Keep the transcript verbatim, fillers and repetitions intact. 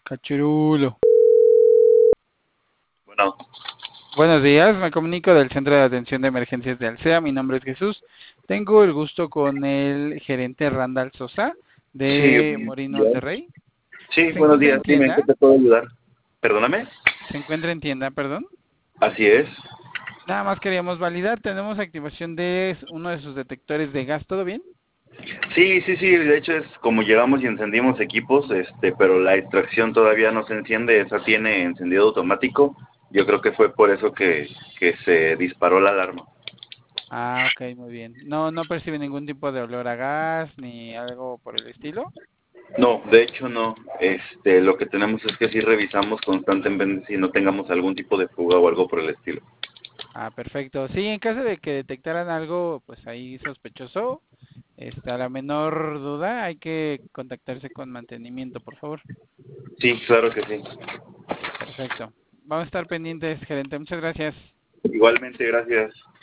Cachirulo. Bueno, Buenos días, me comunico del Centro de Atención de Emergencias de Alsea. Mi nombre es Jesús. Tengo el gusto con el gerente Randall Sosa sí, de buenos Morín días. Monterrey. Sí, ¿Se buenos encuentra días. en Dime, ¿en qué tienda? te puedo ayudar? Perdóname. ¿Se encuentra en tienda, perdón? Así es. Nada más queríamos validar. Tenemos activación de uno de sus detectores de gas. ¿Todo bien? Sí, sí, sí. De hecho es como llegamos y encendimos equipos, este, pero la extracción todavía no se enciende. Esa tiene encendido automático. Yo creo que fue por eso que, que se disparó la alarma. Ah, ok, muy bien. No, no percibe ningún tipo de olor a gas ni algo por el estilo. No, de hecho no. Este, lo que tenemos es que sí revisamos constantemente si no tengamos algún tipo de fuga o algo por el estilo. Ah, perfecto. Sí, en caso de que detectaran algo, pues ahí sospechoso, este, a la menor duda hay que contactarse con mantenimiento, por favor. Sí, claro que sí. Perfecto. Vamos a estar pendientes, gerente. Muchas gracias. Igualmente, gracias.